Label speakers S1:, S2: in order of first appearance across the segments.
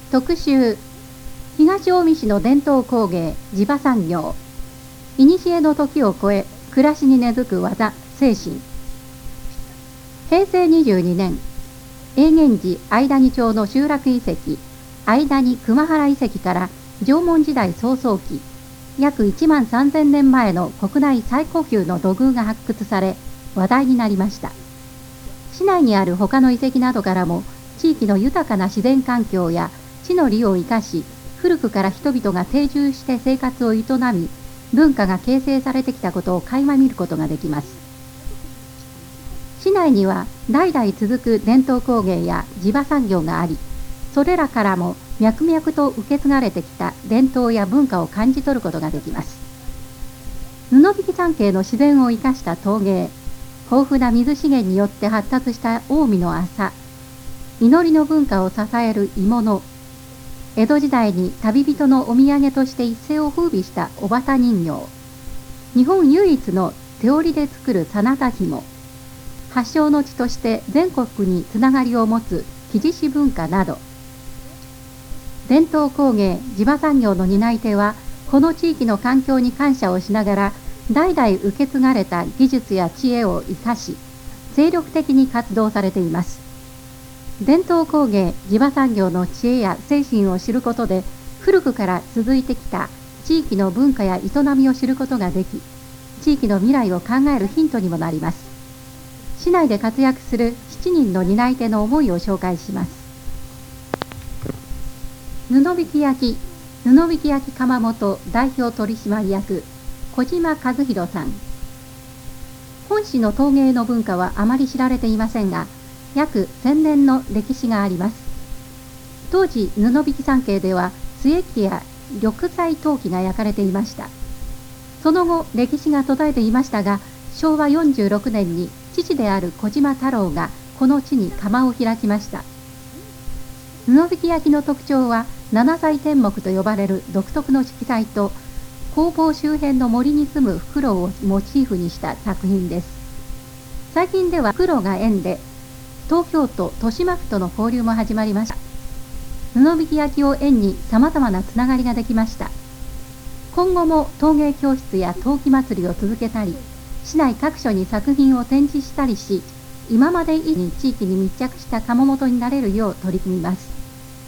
S1: 特集、東近江市の伝統工芸地場産業、古の時を超え暮らしに根付く技精神。平成22年、永源寺相谷町の集落遺跡相谷熊原遺跡から縄文時代草創期約1万3000年前の国内最古級の土偶が発掘され話題になりました。市内にある他の遺跡などからも地域の豊かな自然環境や地の利を生かし、古くから人々が定住して生活を営み、文化が形成されてきたことを垣間見ることができます。市内には代々続く伝統工芸や地場産業があり、それらからも脈々と受け継がれてきた伝統や文化を感じ取ることができます。布引山系の自然を生かした陶芸、豊富な水資源によって発達した近江の麻、祈りの文化を支える鋳物、江戸時代に旅人のお土産として一世を風靡した小幡人形、日本唯一の手織りで作る真田紐、発祥の地として全国につながりを持つ木地師文化など、伝統工芸地場産業の担い手はこの地域の環境に感謝をしながら代々受け継がれた技術や知恵を生かし精力的に活動されています。伝統工芸地場産業の知恵や精神を知ることで古くから続いてきた地域の文化や営みを知ることができ、地域の未来を考えるヒントにもなります。市内で活躍する7人の担い手の思いを紹介します。布引焼窯元代表取締役小島和弘さん。本市の陶芸の文化はあまり知られていませんが、約1000年の歴史があります。当時布引山系では津木や緑材陶器が焼かれていました。その後歴史が途絶えていましたが、昭和46年に父である小島太郎がこの地に窯を開きました。布引焼きの特徴は七彩天目と呼ばれる独特の色彩と工房周辺の森に住むフクロウをモチーフにした作品です。最近ではフクロウが縁で東京都豊島区との交流も始まりました。布引焼きを縁にさまざまなつながりができました。今後も陶芸教室や陶器祭りを続けたり、市内各所に作品を展示したりし、今まで以上に地域に密着した窯元になれるよう取り組みます。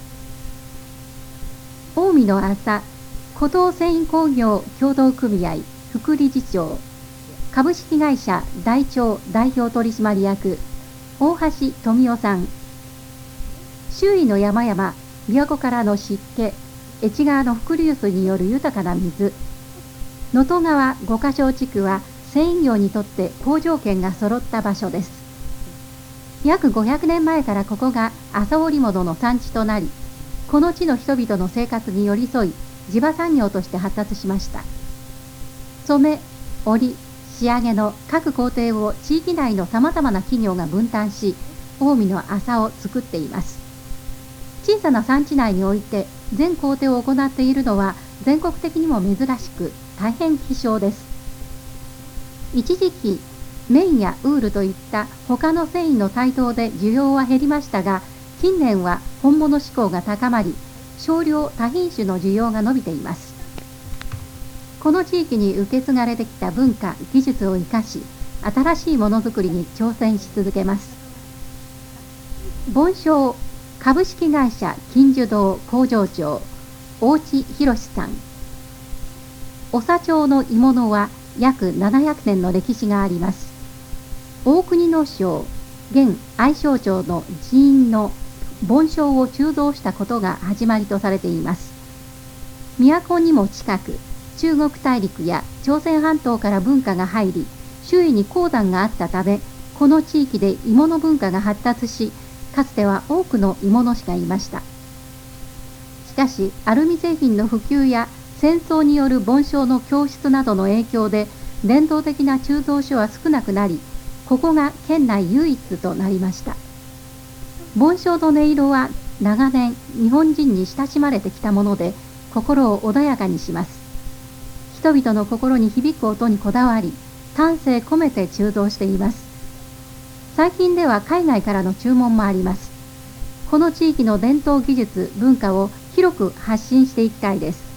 S1: 近江の麻古藤繊維工業協同組合副理事長、株式会社大長代表取締役大橋富夫さん。周囲の山々、琵琶湖からの湿気、越川の伏流水による豊かな水、能登川五ヶ庄地区は繊維業にとって好条件が揃った場所です。約500年前からここが麻織物の産地となり、この地の人々の生活に寄り添い、地場産業として発達しました。染め、織、仕上げの各工程を地域内のさまざまな企業が分担し、近江の麻を作っています。小さな産地内において全工程を行っているのは全国的にも珍しく大変希少です。一時期、綿やウールといった他の繊維の台頭で需要は減りましたが、近年は本物志向が高まり、少量多品種の需要が伸びています。この地域に受け継がれてきた文化・技術を生かし、新しいものづくりに挑戦し続けます。梵鐘株式会社金樹堂工場長大地博さん。長町の鋳物は約700年の歴史があります。大国の省現愛称町の寺院の梵鐘を鋳造したことが始まりとされています。都にも近く、中国大陸や朝鮮半島から文化が入り、周囲に鉱山があったため、この地域で鋳物文化が発達し、かつては多くの鋳物師がいました。しかし、アルミ製品の普及や戦争による梵鐘の供出などの影響で、伝統的な鋳造所は少なくなり、ここが県内唯一となりました。梵鐘の音色は長年日本人に親しまれてきたもので、心を穏やかにします。人々の心に響く音にこだわり、丹精込めて鋳造しています。最近では海外からの注文もあります。 この地域の伝統技術、文化を広く発信していきたいです。